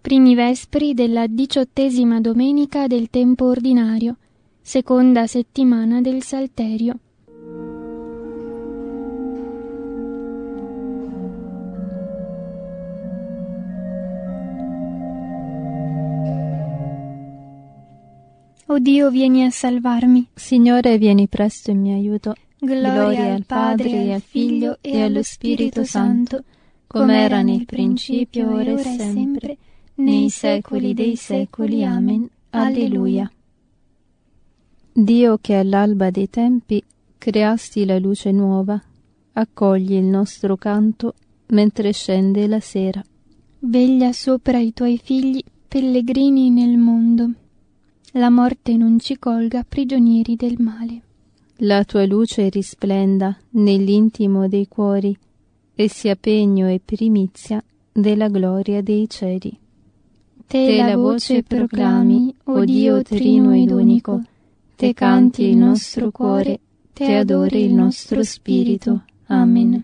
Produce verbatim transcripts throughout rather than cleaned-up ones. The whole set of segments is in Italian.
Primi vespri della diciottesima domenica del tempo ordinario, seconda settimana del Salterio. O Dio, vieni a salvarmi. Signore, vieni presto in mio aiuto. Gloria, Gloria al Padre, e al Figlio, e allo Spirito Santo, come era nel principio, ora e sempre, nei secoli dei secoli. Amen. Alleluia. Dio, che all'alba dei tempi creasti la luce nuova, accogli il nostro canto mentre scende la sera. Veglia sopra i tuoi figli, pellegrini nel mondo. La morte non ci colga prigionieri del male. La tua luce risplenda nell'intimo dei cuori e sia pegno e primizia della gloria dei cieli. Te, Te la voce proclami, o Dio trino ed unico, Te canti il nostro cuore, Te adori il nostro spirito. Amen.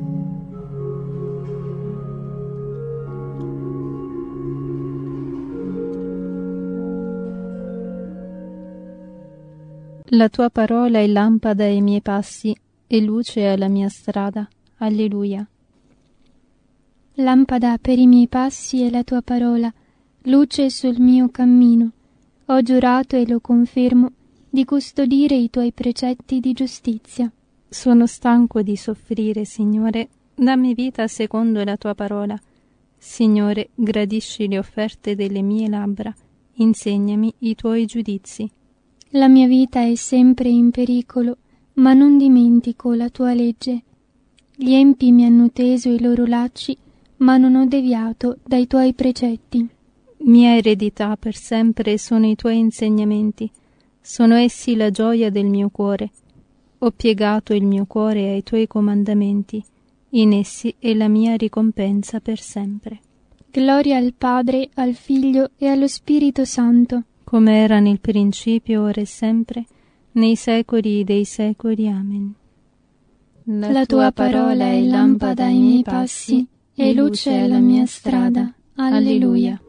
La tua parola è lampada ai miei passi e luce alla mia strada. Alleluia. Lampada per i miei passi è la tua parola, luce sul mio cammino. Ho giurato e lo confermo di custodire i tuoi precetti di giustizia. Sono stanco di soffrire, Signore, dammi vita secondo la tua parola. Signore, gradisci le offerte delle mie labbra, insegnami i tuoi giudizi. La mia vita è sempre in pericolo, ma non dimentico la tua legge. Gli empi mi hanno teso i loro lacci, ma non ho deviato dai tuoi precetti. Mia eredità per sempre sono i tuoi insegnamenti, sono essi la gioia del mio cuore. Ho piegato il mio cuore ai tuoi comandamenti, in essi è la mia ricompensa per sempre. Gloria al Padre, al Figlio e allo Spirito Santo, come era nel principio, ora e sempre, nei secoli dei secoli. Amen. La, la tua parola è lampada ai miei passi e luce alla mia strada. Alleluia.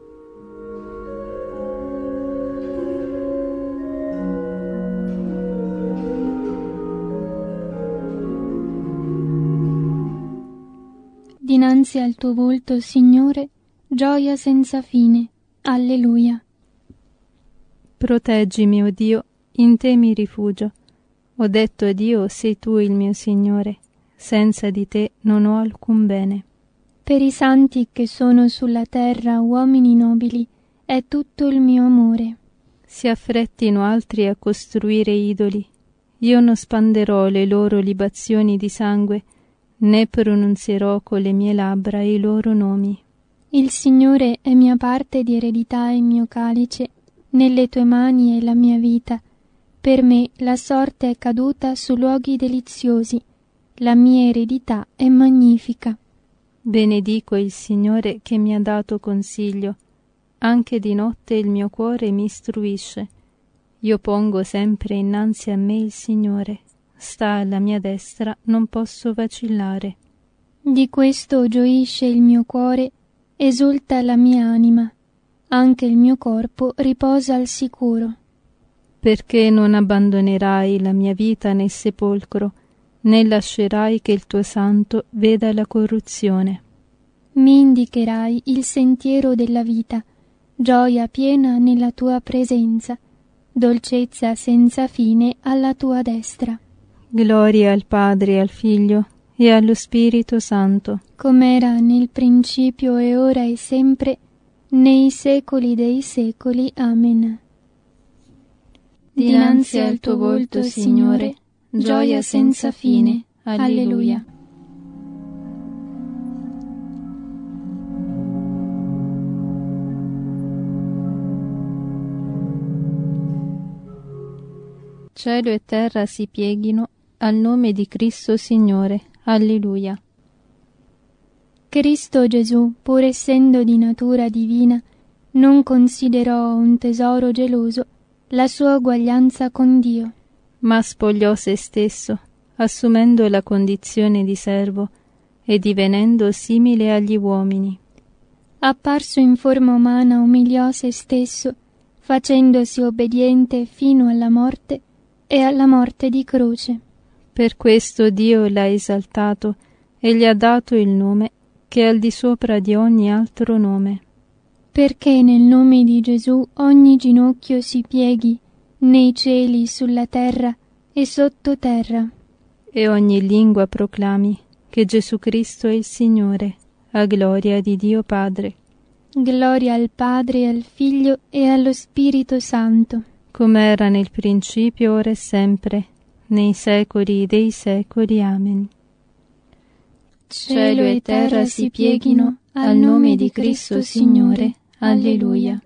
Dinanzi al tuo volto, Signore, gioia senza fine. Alleluia. Proteggimi, o Dio, in te mi rifugio. Ho detto a Dio, sei tu il mio Signore, senza di te non ho alcun bene. Per i santi che sono sulla terra, uomini nobili, è tutto il mio amore. Si affrettino altri a costruire idoli. Io non spanderò le loro libazioni di sangue, né pronunzierò con le mie labbra i loro nomi. Il Signore è mia parte di eredità e mio calice, nelle tue mani è la mia vita. Per me la sorte è caduta su luoghi deliziosi, la mia eredità è magnifica. Benedico il Signore che mi ha dato consiglio, anche di notte il mio cuore mi istruisce. Io pongo sempre innanzi a me il Signore, sta alla mia destra, non posso vacillare. Di questo gioisce il mio cuore, esulta la mia anima. Anche il mio corpo riposa al sicuro. Perché non abbandonerai la mia vita nel sepolcro, né lascerai che il tuo santo veda la corruzione. Mi indicherai il sentiero della vita, gioia piena nella tua presenza, dolcezza senza fine alla tua destra. Gloria al Padre, al Figlio e allo Spirito Santo, come era nel principio e ora e sempre, nei secoli dei secoli. Amen. Dinanzi al tuo volto, Signore, gioia senza fine. Alleluia. Cielo e terra si pieghino al nome di Cristo Signore. Alleluia. Cristo Gesù, pur essendo di natura divina, non considerò un tesoro geloso la sua uguaglianza con Dio, ma spogliò se stesso, assumendo la condizione di servo e divenendo simile agli uomini. apparso in forma umana, umiliò se stesso, facendosi obbediente fino alla morte e alla morte di croce. Per questo Dio l'ha esaltato e gli ha dato il nome che è al di sopra di ogni altro nome. Perché nel nome di Gesù ogni ginocchio si pieghi, nei cieli, sulla terra e sottoterra. E ogni lingua proclami che Gesù Cristo è il Signore, a gloria di Dio Padre. Gloria al Padre, al Figlio e allo Spirito Santo. Come era nel principio, ora e sempre, nei secoli dei secoli. Amen. Cielo e terra si pieghino al nome di Cristo Signore. Alleluia.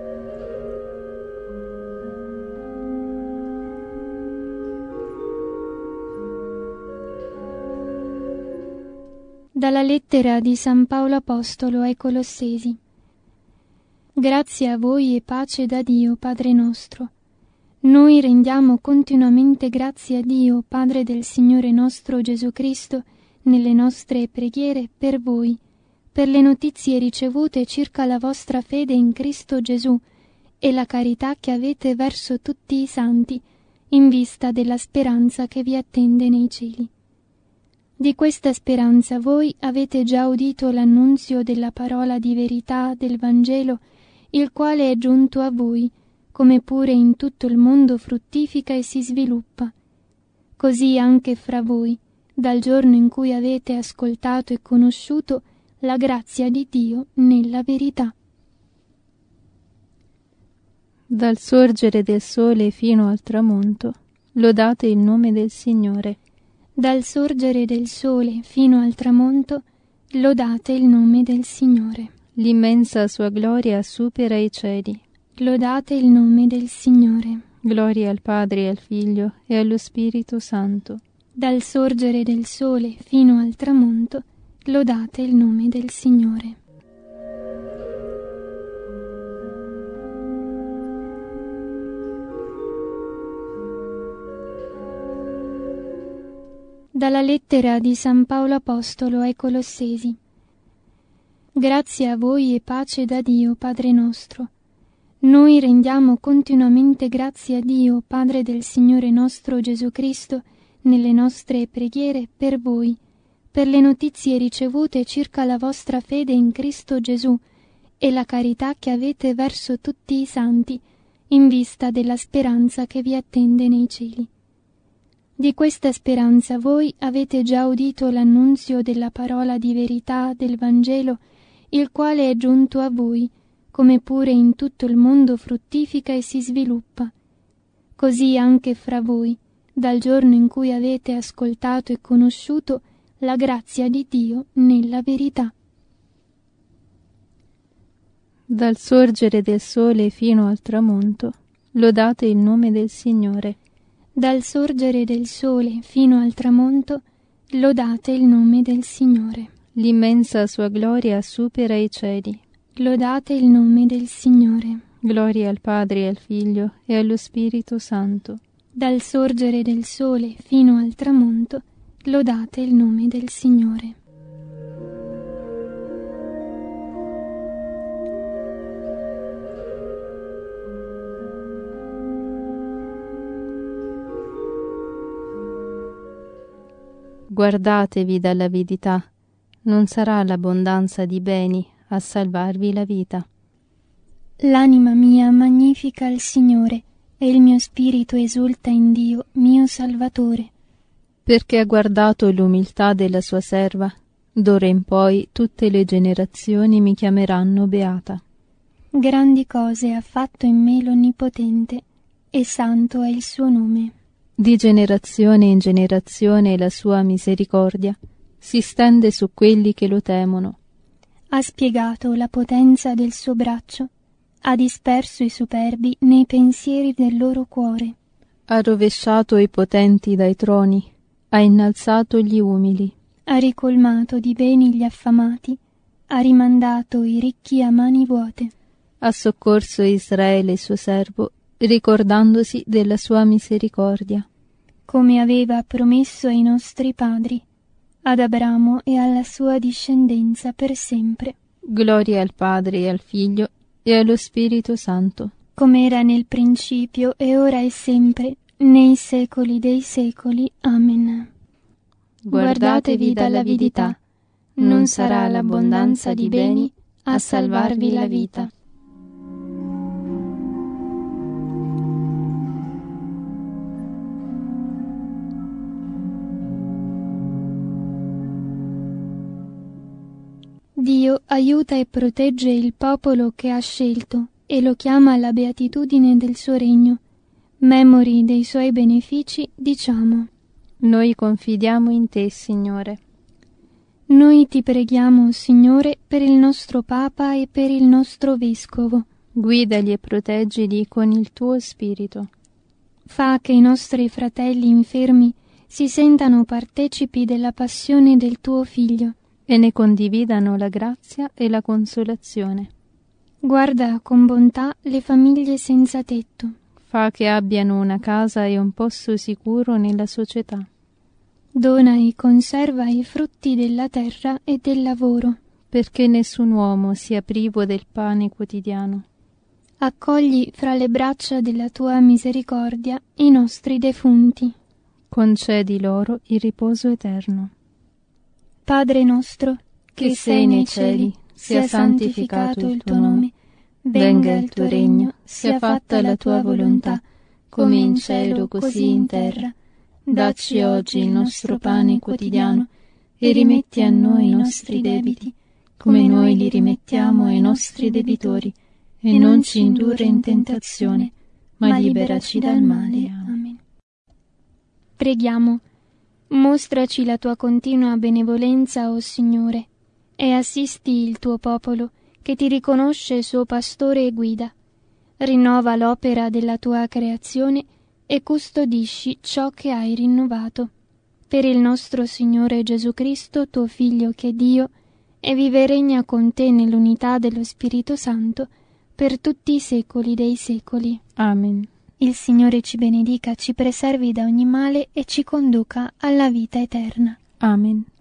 Dalla lettera di San Paolo Apostolo ai Colossesi. Grazie a voi e pace da Dio Padre nostro. Noi rendiamo continuamente grazie a Dio Padre del Signore nostro Gesù Cristo nelle nostre preghiere per voi, per le notizie ricevute circa la vostra fede in Cristo Gesù e la carità che avete verso tutti i santi, in vista della speranza che vi attende nei cieli. Di questa speranza voi avete già udito l'annunzio della parola di verità del Vangelo, il quale è giunto a voi, come pure in tutto il mondo fruttifica e si sviluppa. Così anche fra voi, dal giorno in cui avete ascoltato e conosciuto la grazia di Dio nella verità. Dal sorgere del sole fino al tramonto, lodate il nome del Signore. Dal sorgere del sole fino al tramonto, lodate il nome del Signore. L'immensa sua gloria supera i cieli. Lodate il nome del Signore. Gloria al Padre e al Figlio e allo Spirito Santo. Dal sorgere del sole fino al tramonto, lodate il nome del Signore. Dalla lettera di San Paolo Apostolo ai Colossesi. Grazie a voi e pace da Dio Padre nostro. Noi rendiamo continuamente grazie a Dio Padre del Signore nostro Gesù Cristo nelle nostre preghiere per voi, per le notizie ricevute circa la vostra fede in Cristo Gesù e la carità che avete verso tutti i santi, in vista della speranza che vi attende nei cieli. Di questa speranza voi avete già udito l'annunzio della parola di verità del Vangelo, il quale è giunto a voi, come pure in tutto il mondo fruttifica e si sviluppa. Così anche fra voi, dal giorno in cui avete ascoltato e conosciuto la grazia di Dio nella verità. Dal sorgere del sole fino al tramonto, lodate il nome del Signore. Dal sorgere del sole fino al tramonto, lodate il nome del Signore. L'immensa sua gloria supera i cieli. Lodate il nome del Signore. Gloria al Padre e al Figlio e allo Spirito Santo. Dal sorgere del sole fino al tramonto, lodate il nome del Signore. Guardatevi dall'avidità, non sarà l'abbondanza di beni a salvarvi la vita. L'anima mia magnifica il Signore, e il mio spirito esulta in Dio, mio Salvatore. Perché ha guardato l'umiltà della sua serva, d'ora in poi tutte le generazioni mi chiameranno beata. Grandi cose ha fatto in me l'Onnipotente, e santo è il suo nome. Di generazione in generazione la sua misericordia si stende su quelli che lo temono. Ha spiegato la potenza del suo braccio, ha disperso i superbi nei pensieri del loro cuore. Ha rovesciato i potenti dai troni, ha innalzato gli umili. Ha ricolmato di beni gli affamati, ha rimandato i ricchi a mani vuote. Ha soccorso Israele suo servo, ricordandosi della sua misericordia. Come aveva promesso ai nostri padri, ad Abramo e alla sua discendenza per sempre. Gloria al Padre e al Figlio e allo Spirito Santo, come era nel principio e ora e sempre, nei secoli dei secoli. Amen. Guardatevi dall'avidità, non sarà l'abbondanza di beni a salvarvi la vita. Dio aiuta e protegge il popolo che ha scelto e lo chiama alla beatitudine del suo regno. Memori dei suoi benefici, diciamo: Noi confidiamo in te, Signore. Noi ti preghiamo, Signore, per il nostro Papa e per il nostro Vescovo. Guidali e proteggili con il tuo Spirito. Fa che i nostri fratelli infermi si sentano partecipi della passione del tuo Figlio e ne condividano la grazia e la consolazione. Guarda con bontà le famiglie senza tetto. Fa che abbiano una casa e un posto sicuro nella società. Dona e conserva i frutti della terra e del lavoro, perché nessun uomo sia privo del pane quotidiano. Accogli fra le braccia della tua misericordia i nostri defunti. Concedi loro il riposo eterno. Padre nostro, che sei nei cieli, sia santificato il tuo nome. Venga il tuo regno, sia fatta la tua volontà, come in cielo così in terra. Dacci oggi il nostro pane quotidiano e rimetti a noi i nostri debiti, come noi li rimettiamo ai nostri debitori, e non ci indurre in tentazione, ma liberaci dal male. Amen. Preghiamo. Mostraci la tua continua benevolenza, o Signore, e assisti il tuo popolo, che ti riconosce suo pastore e guida. Rinnova l'opera della tua creazione e custodisci ciò che hai rinnovato. Per il nostro Signore Gesù Cristo, tuo Figlio, che è Dio, e vive e regna con te nell'unità dello Spirito Santo, per tutti i secoli dei secoli. Amen. Il Signore ci benedica, ci preservi da ogni male e ci conduca alla vita eterna. Amen.